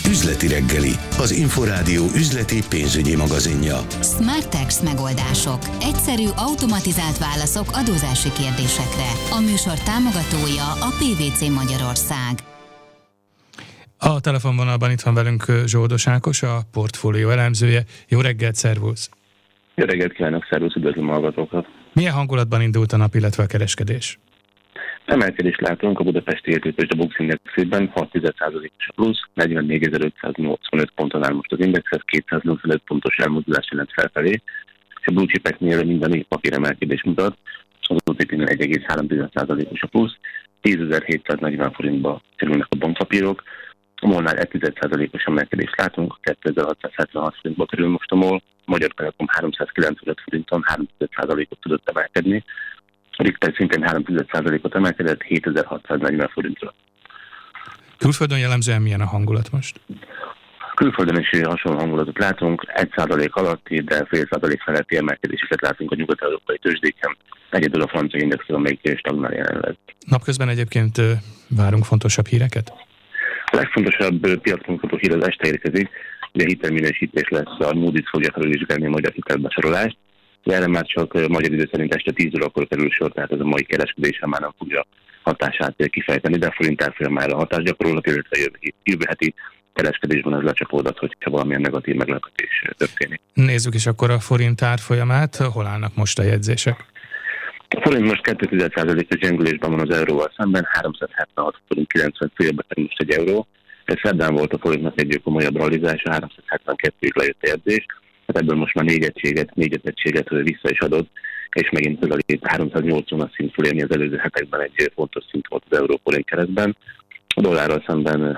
Üzleti reggeli, az Inforádió üzleti pénzügyi magazinja. Smartex megoldások. Egyszerű, automatizált válaszok adózási kérdésekre. A műsor támogatója a PwC Magyarország. A telefonvonalban itt van velünk Zsoldos Ákos, a portfólió elemzője. Jó reggelt, szervusz! Jó reggelt kívánok, szervusz, üdvözlöm a hallgatókat! Milyen hangulatban indult a nap, illetve a kereskedés? Emelkedést látunk a budapesti értéktőzsde a Bux indexében, 6,1%-os a plusz, 44.585 ponton áll most az indexhez, 285 pontos elmozdulás jelent felfelé, és a blue chipeknél minden papír emelkedés mutat, az OTP-nél 1,3%-os a plusz, 10.740 forintba kerülnek a bankpapírok, a MOL-nál 1,1%-os emelkedést látunk, 2676 forintba kerül most a MOL, a Magyar Telekom 395 forinton 3,5%-ot tudott emelkedni, a Richter szintén 3,5%-ot emelkedett 7640 forintra. Külföldön jellemzően milyen a hangulat most? Külföldön is hasonló hangulatot látunk, 1% alatti, de fél százalék feletti emelkedéseket látunk a nyugat-európai tőzsdéken. Egyedül a francia indexről, amelyik stagnál jelenleg. Napközben egyébként várunk fontosabb híreket? A legfontosabb piacmunkató hír az este érkezik, ugye hitelminősítés lesz, a Moody's fogja felvizsgálni a magyar hitelbesorolást. Erre már csak magyar idő szerint este 10 órakor kerül sor, tehát ez a mai kereskedésen már nem fogja hatását kifejteni, de a forint árfolyamára hatást gyakorolhat, illetve jövő heti kereskedésben ez lecsapódhat, hogyha valamilyen negatív meglepetés történik. Nézzük is akkor a forint árfolyamát, hol állnak most a jegyzések? A forint most 2,1%-os gyengülésben van az euróval szemben, 376 forint 90 félbe kerül most egy euró. Ez szerdán volt a forintnak egy komolyabb realizása, 372-ig lejött a jegyzés. Hát ebből most már 4 egységet vissza is adott, és megint közelít 380-as szint fölérni az előző hetekben egy fontos szint volt az euró-forint keretben. A dollárral szemben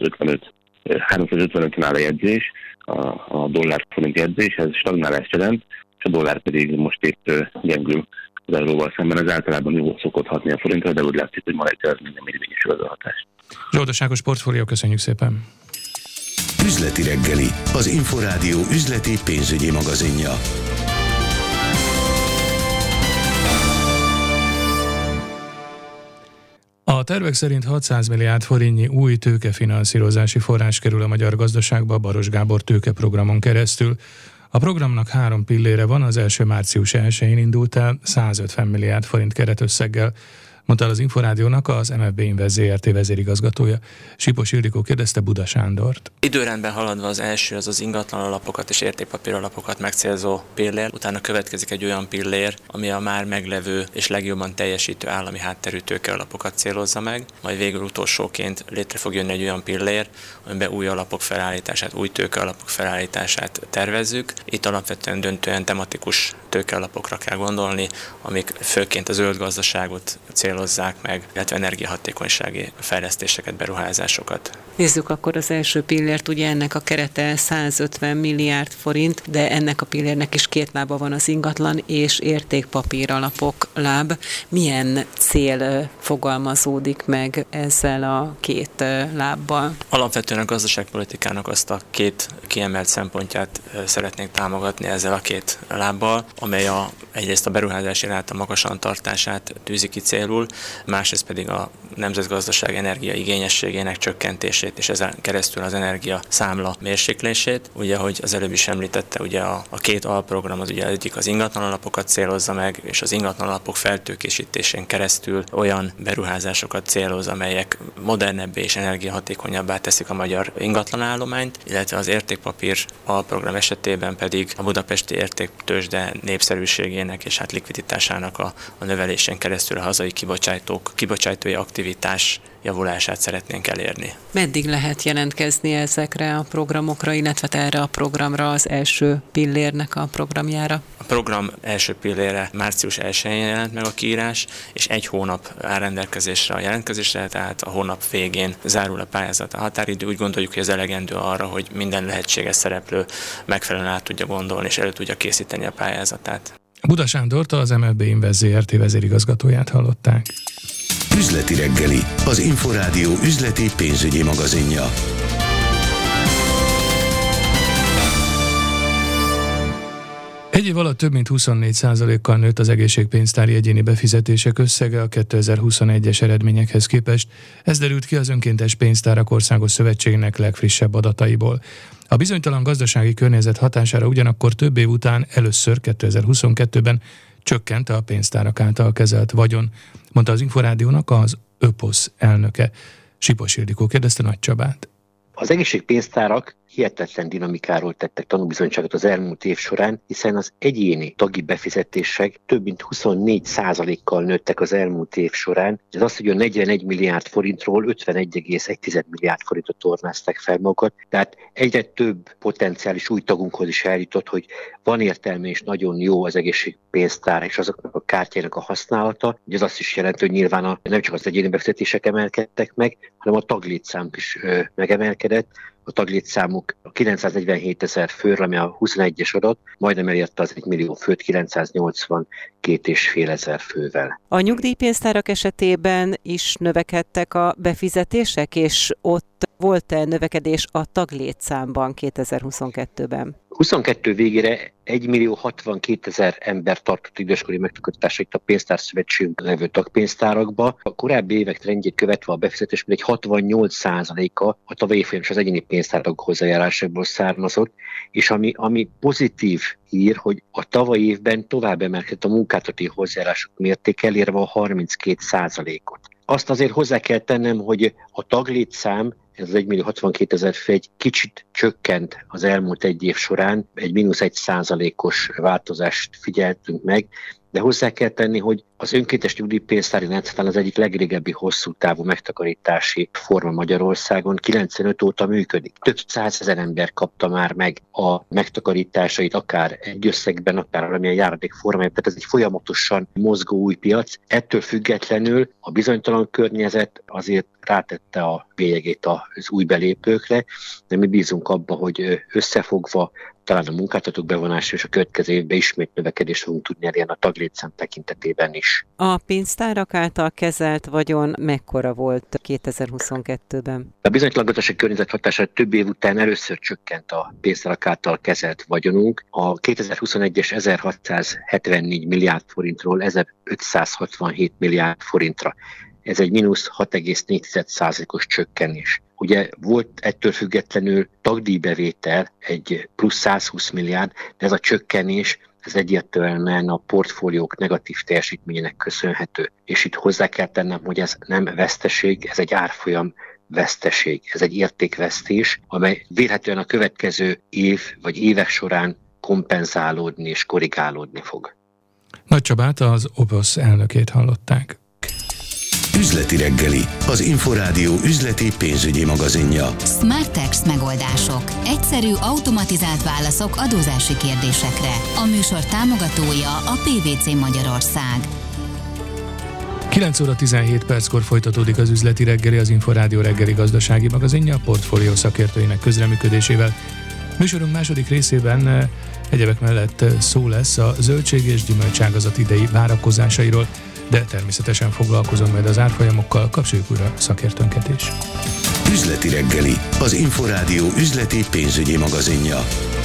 355-en áll a jegyzés, a dollár-forint jegyzés, ez stagnálást jelent, és a dollár pedig most épp gyengül az euróval szemben. Ez általában jól szokott hatni a forintra, de úgy látszik, hogy ma reggel minden érvényesül az a hatás. Zsoldos Ákos, portfólió, köszönjük szépen! Üzleti reggeli, az Inforádió üzleti pénzügyi magazinja. A tervek szerint 600 milliárd forintnyi új tőkefinanszírozási forrás kerül a magyar gazdaságba a Baros Gábor tőkeprogramon keresztül. A programnak 3 pillére van, az első március 1-én indult el 150 milliárd forint keretösszeggel, mondta az Inforádiónak az MFB Invest Zrt. Vezérigazgatója. Sipos Ildikó kérdezte Buda Sándort. Időrendben haladva az első az ingatlan alapokat és értékpapír alapokat megcélző pillér, utána következik egy olyan pillér, ami a már meglevő és legjobban teljesítő állami hátterű tőkealapokat célozza meg, majd végül utolsóként létre fog jönni egy olyan pillér, amiben új alapok felállítását, új tőkealapok felállítását tervezzük. Itt alapvetően döntően tematikus tőkealapokra kell gondolni, amik főként a zöld gazdaságot célozzák meg, illetve energiahatékonysági fejlesztéseket, beruházásokat. Nézzük akkor az első pillért, ugye ennek a kerete 150 milliárd forint, de ennek a pillérnek is 2 lába van, az ingatlan és értékpapír alapok láb. Milyen cél fogalmazódik meg ezzel a 2 lábbal? Alapvetően a gazdaságpolitikának azt a 2 kiemelt szempontját szeretnénk támogatni ezzel a 2 lábbal, amely egyrészt a beruházási ráta magasan tartását tűzi ki célul, másrészt pedig a nemzetgazdaság energiaigényességének csökkentését, és ezen keresztül az energia számla mérséklését. Ugye, ahogy az előbb is említette, ugye a 2 alprogram az ugye egyik az ingatlan alapokat célozza meg, és az ingatlan alapok feltőkésítésén keresztül olyan beruházásokat céloz, amelyek modernebbé és energiahatékonyabbá teszik a magyar ingatlanállományt, illetve az értékpapír alprogram esetében pedig a budapesti értéktőzsde népszerűségének és likviditásának a növelésén keresztül a hazai kibocsátói aktivitás javulását szeretnénk elérni. Meddig lehet jelentkezni ezekre a programokra, illetve erre a programra, az első pillérnek a programjára? A program első pillére március 1-én jelent meg a kiírás, és 1 hónap áll rendelkezésre a jelentkezésre, tehát a hónap végén zárul a pályázat. A határidő, úgy gondoljuk, hogy ez elegendő arra, hogy minden lehetséges szereplő megfelelően át tudja gondolni és elő tudja készíteni a pályázatát. Buda Sándort, az MFB Invest Zrt. Vezérigazgatóját hallották. Üzleti reggeli, az Inforádió üzleti pénzügyi magazinja. Egy év alatt több mint 24%-kal nőtt az egészségpénztári egyéni befizetések összege a 2021-es eredményekhez képest. Ez derült ki az Önkéntes Pénztárak Országos Szövetségének legfrissebb adataiból. A bizonytalan gazdasági környezet hatására ugyanakkor több év után először 2022-ben csökkent a pénztárak által kezelt vagyon, mondta az Inforádiónak az ÖPOSZ elnöke. Sipos Ildikó kérdezte Nagy Csabát. Az egészségpénztárak hihetetlen dinamikáról tettek tanúbizonyságot az elmúlt év során, hiszen az egyéni tagi befizetések több mint 24%-kal nőttek az elmúlt év során. Ez azt, hogy a 41 milliárd forintról 51,1 milliárd forintot tornázták fel magukat. Tehát egyre több potenciális új tagunkhoz is eljutott, hogy van értelme és nagyon jó az egészségpénztár és azoknak a kártyának a használata. Ez azt is jelenti, hogy nyilván nem csak az egyéni befizetések emelkedtek meg, hanem a taglétszám is megemelkedett. A taglétszámuk a 947 000 főre, ami a 21-es adat, majdnem elérte az 1 millió főt 982,5 ezer fővel. A nyugdíjpénztárak esetében is növekedtek a befizetések, és ott volt-e növekedés a taglétszámban 2022-ben? 22 végére 1 millió 62 000 ember tartott időskori megtakarításait a pénztárszövetségünk levő tagpénztárakba. A korábbi évek trendjét követve a befizetés egy 68%-a a tavalyi évfolyamos az egyéni pénztárak hozzájárulásából származott, és ami pozitív hír, hogy a tavalyi évben tovább emelkedett a munkáltatói hozzájárulások mértéke, elérve a 32%-ot. Azt azért hozzá kell tennem, hogy a taglétszám, ez az 1 millió 62 000 fő egy kicsit csökkent az elmúlt egy év során, egy -1%-os változást figyeltünk meg, de hozzá kell tenni, hogy az önkéntes nyugdíjpénztári rendszer az egyik legrégebbi hosszú távú megtakarítási forma Magyarországon, 95 óta működik. Több 100 000 ember kapta már meg a megtakarításait, akár egy összegben, akár valamilyen járadék formájában, tehát ez egy folyamatosan mozgó új piac. Ettől függetlenül a bizonytalan környezet azért rátette a bélyegét az új belépőkre, de mi bízunk abba, hogy összefogva talán a munkáltatók bevonása és a következő évben ismét növekedést fogunk tudni elérni a taglétszám tekintetében is. A pénztárak által kezelt vagyon mekkora volt 2022-ben? A bizonytalan gazdasági környezet hatására több év után először csökkent a pénztárak által kezelt vagyonunk. A 2021-es 1674 milliárd forintról 1567 milliárd forintra. Ez egy -6,4%-os csökkenés. Ugye volt ettől függetlenül tagdíjbevétel, egy plusz 120 milliárd, de ez a csökkenés, ez egyértelműen a portfóliók negatív teljesítményének köszönhető. És itt hozzá kell tennem, hogy ez nem veszteség, ez egy árfolyam veszteség, ez egy értékvesztés, amely vélhetően a következő év vagy évek során kompenzálódni és korrigálódni fog. Nagy Csabát, az ÖPOSZ elnökét hallották. Üzleti reggeli, az Inforádió üzleti pénzügyi magazinja. Smartex megoldások. Egyszerű, automatizált válaszok adózási kérdésekre. A műsor támogatója a PVC Magyarország. 9 óra 17 perckor folytatódik az üzleti reggeli, az Inforádió reggeli gazdasági magazinja a portfólió szakértőinek közreműködésével. Műsorunk második részében egyebek mellett szó lesz a zöldség és gyümölcságazat idei várakozásairól, de természetesen foglalkozom majd az árfolyamokkal, kapcsoljuk újra szakértőnket is. Üzleti reggeli, az Inforádió üzleti pénzügyi magazinja.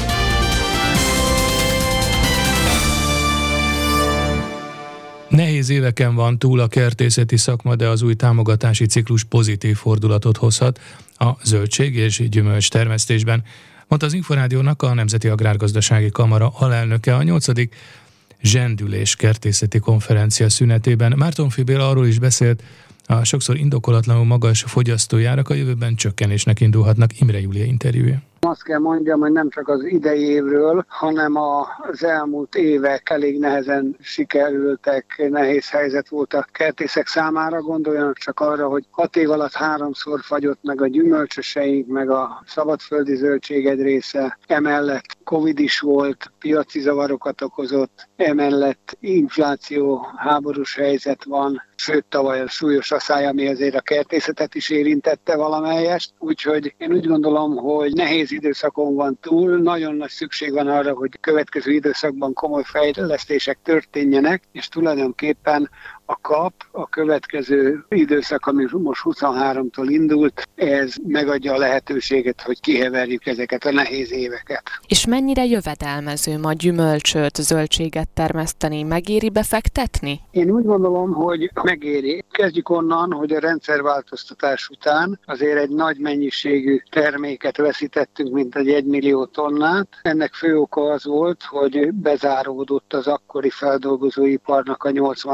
Nehéz éveken van túl a kertészeti szakma, de az új támogatási ciklus pozitív fordulatot hozhat a zöldség és gyümölcs termesztésben, mondta az Inforádiónak a Nemzeti Agrárgazdasági Kamara alelnöke a 8. zsendülés kertészeti konferencia szünetében. Mártonffy Béla arról is beszélt, a sokszor indokolatlanul magas fogyasztói árak a jövőben csökkenésnek indulhatnak. Imre Júlia interjúja. Azt kell mondjam, hogy nem csak az idei évről, hanem az elmúlt évek elég nehezen sikerültek, nehéz helyzet volt a kertészek számára. Gondoljanak csak arra, hogy 6 év alatt 3-szor fagyott meg a gyümölcsöseink, meg a szabadföldi zöldség egy része. Emellett Covid is volt, piaci zavarokat okozott, emellett infláció, háborús helyzet van, sőt tavaly a súlyos asszály, ami azért a kertészetet is érintette valamelyest. Úgyhogy én úgy gondolom, hogy nehéz időszakon van túl, nagyon nagy szükség van arra, hogy következő időszakban komoly fejlesztések történjenek, és tulajdonképpen a KAP, a következő időszak, ami most 23-tól indult, ez megadja a lehetőséget, hogy kiheverjük ezeket a nehéz éveket. És mennyire jövedelmező ma gyümölcsöt, zöldséget termeszteni? Megéri befektetni? Én úgy gondolom, hogy megéri. Kezdjük onnan, hogy a rendszerváltoztatás után azért egy nagy mennyiségű terméket veszítettünk, mint egy 1 millió tonnát. Ennek fő oka az volt, hogy bezáródott az akkori feldolgozóiparnak a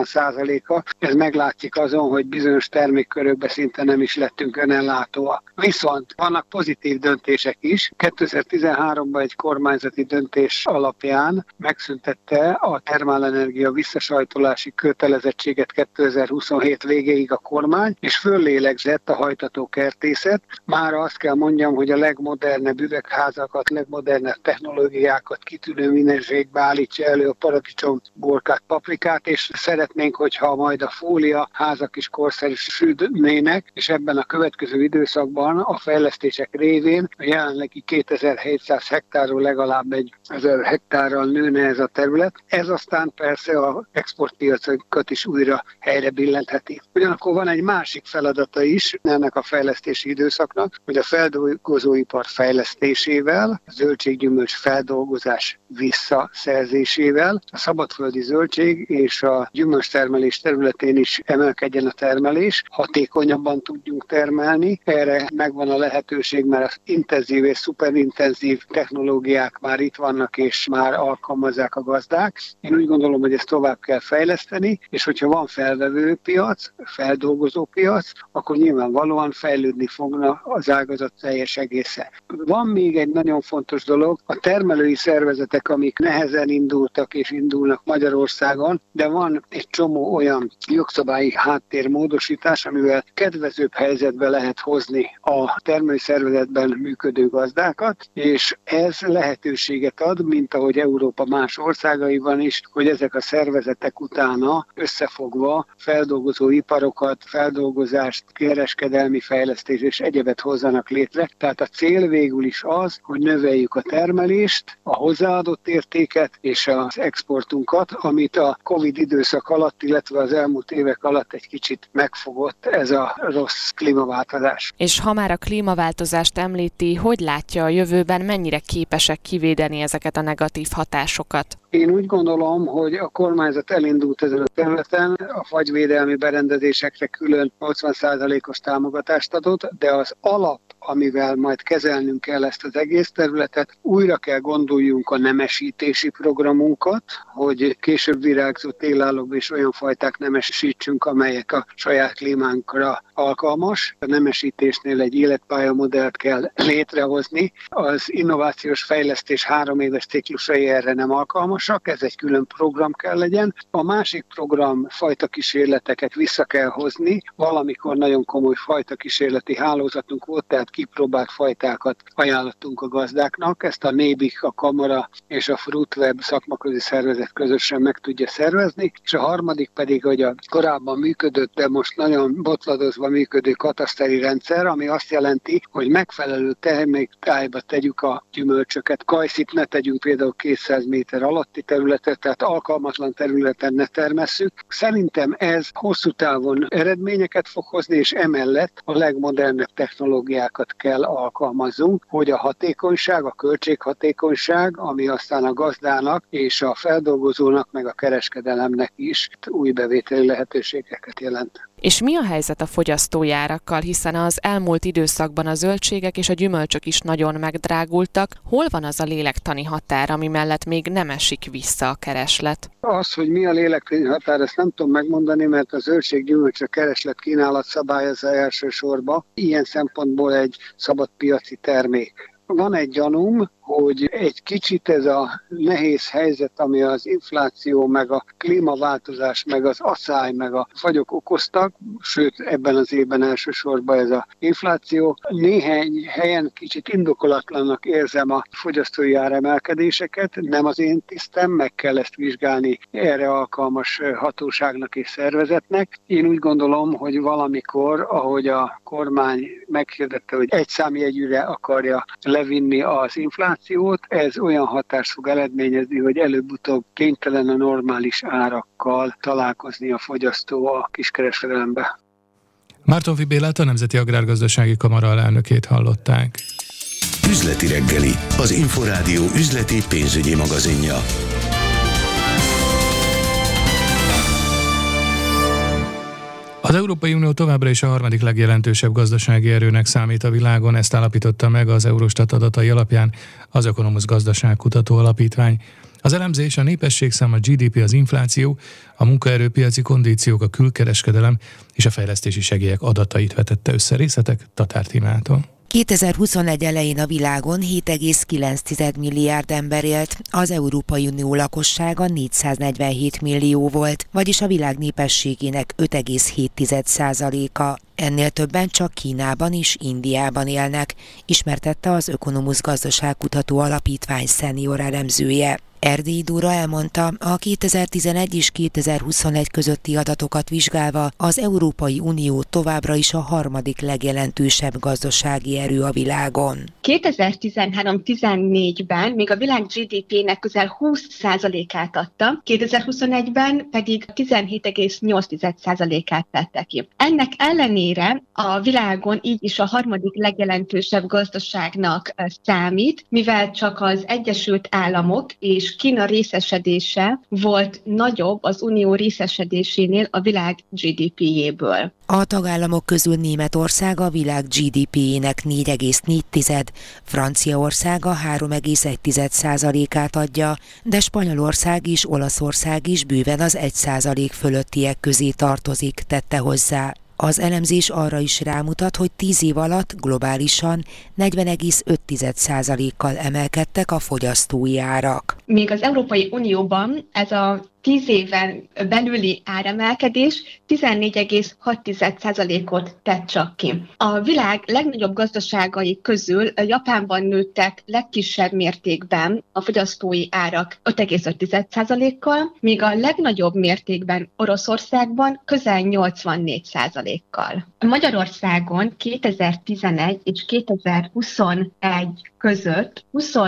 80%-a. Ez meglátszik azon, hogy bizonyos termékkörökben szinte nem is lettünk önellátóak. Viszont vannak pozitív döntések is. 2013-ban egy kormányzati döntés alapján megszüntette a termálenergia visszasajtolási kötelezettséget 2027 végéig a kormány, és föllélegzett a hajtatókertészet. Már azt kell mondjam, hogy a legmodernebb üvegházakat, legmodernebb technológiákat kitűnő minőségbe állítja elő a paradicsom, borkát, paprikát, és szeretnénk, hogyha majd a fólia házak is korszerűsödnének, és ebben a következő időszakban a fejlesztések révén a jelenlegi 2700 hektárról legalább 1000 hektárral nőne ez a terület. Ez aztán persze az exportpiacokat is újra helyre billentheti. Ugyanakkor van egy másik feladata is ennek a fejlesztési időszaknak, hogy a feldolgozóipar fejlesztésével, a zöldséggyümölcs feldolgozás visszaszerzésével a szabadföldi zöldség és a gyümölcstermelés területén is emelkedjen a termelés, hatékonyabban tudjunk termelni. Erre megvan a lehetőség, mert az intenzív és szuperintenzív technológiák már itt vannak, és már alkalmazzák a gazdák. Én úgy gondolom, hogy ezt tovább kell fejleszteni, és hogyha van felvevő piac, feldolgozó piac, akkor nyilvánvalóan fejlődni fogna az ágazat teljes egésze. Van még egy nagyon fontos dolog, a termelői szervezetek, amik nehezen indultak és indulnak Magyarországon, de van egy csomó olyan jogszabályi háttérmódosítás, amivel kedvezőbb helyzetbe lehet hozni a termelői szervezetben működő gazdákat, és ez lehetőséget ad, mint ahogy Európa más országaiban is, hogy ezek a szervezetek utána összefogva feldolgozó iparokat, feldolgozást, kereskedelmi fejlesztés és egyebet hozzanak létre. Tehát a cél végül is az, hogy növeljük a termelést, a hozzáadott értéket és az exportunkat, amit a Covid időszak alatt, illetve az elmúlt évek alatt egy kicsit megfogott ez a rossz klímaváltozás. És ha már a klímaváltozást említi, hogy látja a jövőben, mennyire képesek kivédeni ezeket a negatív hatásokat? Én úgy gondolom, hogy a kormányzat elindult ezen a területen, a fagyvédelmi berendezésekre külön 80%-os támogatást adott, de az alap, amivel majd kezelnünk kell ezt az egész területet, újra kell gondoljunk a nemesítési programunkat, hogy később virágzó télállók és olyan fajták nemesítsünk, amelyek a saját klímánkra alkalmas. A nemesítésnél egy életpályamodellt kell létrehozni. Az innovációs fejlesztés 3 éves ciklusai erre nem alkalmasak, ez egy külön program kell legyen. A másik program fajtakísérleteket vissza kell hozni. Valamikor nagyon komoly fajtakísérleti hálózatunk volt, tehát kipróbált fajtákat ajánlottunk a gazdáknak. Ezt a NÉBIK, a Kamara és a Fruitweb szakmaközi szervezet közösen meg tudja szervezni. És a harmadik pedig, hogy a korábban működött, de most nagyon botladozva működő kataszteri rendszer, ami azt jelenti, hogy megfelelő terméktájba tegyük a gyümölcsöket. Kajszit ne tegyünk például 200 méter alatti területet, tehát alkalmatlan területen ne termesszük. Szerintem ez hosszú távon eredményeket fog hozni, és emellett a legmodernebb technológiákat kell alkalmazzunk, hogy a hatékonyság, a költséghatékonyság, ami aztán a gazdának és a feldolgozónak, meg a kereskedelemnek is új bevételi lehetőségeket jelent. És mi a helyzet a fogyasztói árakkal, hiszen az elmúlt időszakban a zöldségek és a gyümölcsök is nagyon megdrágultak. Hol van az a lélektani határ, ami mellett még nem esik vissza a kereslet? Az, hogy mi a lélektani határ, ezt nem tudom megmondani, mert a zöldséggyümölcsök kereslet kínálat szabályozza elsősorban. Ilyen szempontból egy szabadpiaci termék. Van egy gyanúm, hogy egy kicsit ez a nehéz helyzet, ami az infláció, meg a klímaváltozás, meg az asszály, meg a fagyok okoztak, sőt ebben az évben elsősorban ez az infláció. Néhány helyen kicsit indokolatlannak érzem a fogyasztói áremelkedéseket, nem az én tisztem, meg kell ezt vizsgálni erre alkalmas hatóságnak és szervezetnek. Én úgy gondolom, hogy valamikor, ahogy a kormány meghirdette, hogy egy számjegyűre akarja levinni az inflációt, inflációt, ez olyan hatást fog eredményezni, hogy előbb-utóbb kénytelen a normális árakkal találkozni a fogyasztó a kiskereskedelembe. Mártonffy Bélát, a Nemzeti Agrárgazdasági Kamara alelnökét hallották. Üzleti reggeli, az Inforádió üzleti pénzügyi magazinja. Az Európai Unió továbbra is a harmadik legjelentősebb gazdasági erőnek számít a világon, ezt állapította meg az Eurostat adatai alapján az Ökonomusz Gazdaságkutató Alapítvány. Az elemzés a népességszám, a GDP, az infláció, a munkaerőpiaci kondíciók, a külkereskedelem és a fejlesztési segélyek adatait vetette össze. Részletek Tatár Tímától. 2021 elején a világon 7,9 milliárd ember élt, az Európai Unió lakossága 447 millió volt, vagyis a világ népességének 5,7%-a. Ennél többen csak Kínában és Indiában élnek, ismertette az Ökonomusz Gazdaságkutató Alapítvány szenior elemzője. Erdélyi Dóra elmondta, a 2011 és 2021 közötti adatokat vizsgálva az Európai Unió továbbra is a harmadik legjelentősebb gazdasági erő a világon. 2013-14-ben még a világ GDP-nek közel 20%-át adta, 2021-ben pedig 17,8%-át tette ki. Ennek ellenére a világon így is a harmadik legjelentősebb gazdaságnak számít, mivel csak az Egyesült Államok és Kína részesedése volt nagyobb az unió részesedésénél a világ GDP-jéből. A tagállamok közül Németország a világ GDP-jének 4,4, Franciaország a 3,1%-át adja, de Spanyolország és Olaszország is bőven az 1% fölöttiek közé tartozik, tette hozzá. Az elemzés arra is rámutat, hogy 10 év alatt globálisan 40,5%-kal emelkedtek a fogyasztói árak. Még az Európai Unióban ez a 10 éven belüli áremelkedés 14,6%-ot tett csak ki. A világ legnagyobb gazdaságai közül Japánban nőttek legkisebb mértékben a fogyasztói árak 5,5%-kal, míg a legnagyobb mértékben Oroszországban közel 84%-kal. Magyarországon 2011 és 2021 között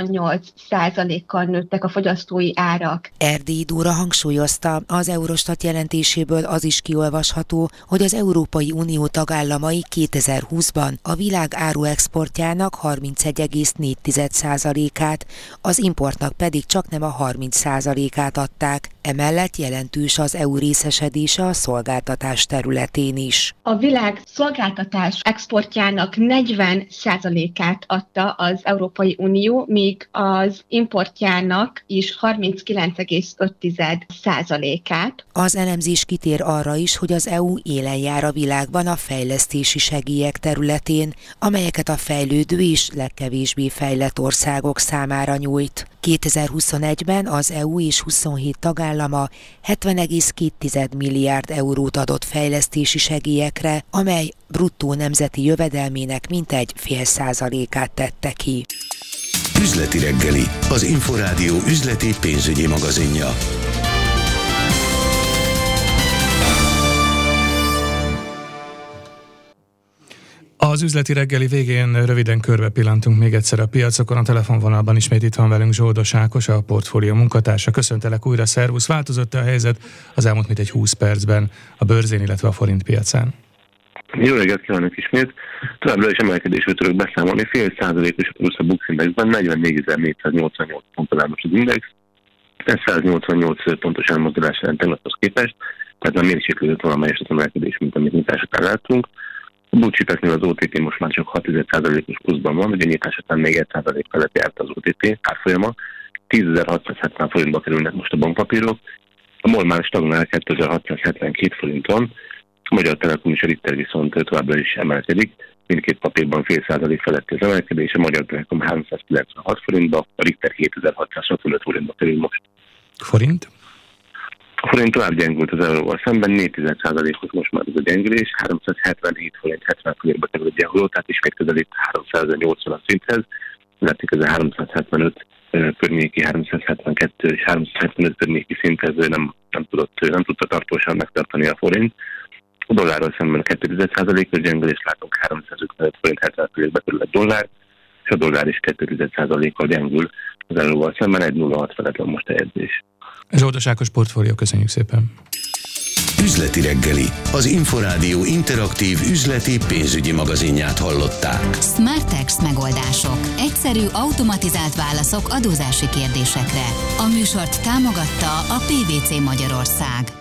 28%-kal nőttek a fogyasztói árak. Erdélyi Dóra hangsúlyozta, az Eurostat jelentéséből az is kiolvasható, hogy az Európai Unió tagállamai 2020-ban a világ áruexportjának 31,4%-át, az importnak pedig csaknem a 30%-át adták. Emellett jelentős az EU részesedése a szolgáltatás területén is. A világ szolgáltatás exportjának 40%-át adta az Európai Unió, míg az importjának is 39,5%-át. Az elemzés kitér arra is, hogy az EU élen jár a világban a fejlesztési segélyek területén, amelyeket a fejlődő és legkevésbé fejlett országok számára nyújt. 2021-ben az EU és 27 tagállama 70,2 milliárd eurót adott fejlesztési segélyekre, amely bruttó nemzeti jövedelmének mintegy 0,5%-át tette ki. Üzleti reggeli, az Inforádió üzleti pénzügyi magazinja. Az üzleti reggeli végén röviden körbe pillantunk még egyszer a piacokon. A telefonvonalban ismét itt van velünk Zsoldos Ákos, a portfólió munkatársa. Köszöntelek újra, szervusz! Változott a helyzet az elmúlt mintegy 20 percben a bőrzén, illetve a forint piacán? Jó reggelt kívánok ismét! Továbbra is emelkedésről tudok beszámolni. 0,5%-os plusz a Bux Indexben, 44.488 ponton áll most az index. Ez 188 pontos elmozdulás jelent tegnaphoz képest, tehát már mérséklődött valamelyest az emelkedés, mint amit nyitás után láttunk. A blue chipeknél az OTT most már csak 6,1%-os pluszban van, ugye nyitás után még 1% felett járt az OTT árfolyama. 10.670 forintba kerülnek most a bankpapírok. A MOL már stagnál 2.672 forinton. A Magyar Telekom és a Richter viszont továbbra is emelkedik. Mindkét papírban 0,5% feletti az emelkedés. A Magyar Telekom 396 forintba, a Richter 2665 forintba kerül most. Forint? A forint tovább gyengült az euróval szemben, 4,1%-os most már ez a gyengülés, 377 forint 70 forintba kerül egy euró, tehát ismét közelít 380 szinthez, látszik ez a 375 környéki, 372 és 375 környéki szinthez nem tudta tartósan megtartani a forint. A dollárral szemben 2,1%-os gyengülést látunk, 355 forint 70 forintba kerül egy dollár, és a dollár is 2,1%-kal gyengül az euróval szemben, 1,06 felett van most a jegyzés. Zsoldos Ákos portfólió, köszönjük szépen! Üzleti reggeli, az Inforádió interaktív üzleti pénzügyi magazinját hallották. Smartex megoldások. Egyszerű, automatizált válaszok adózási kérdésekre. A műsort támogatta a PVC Magyarország.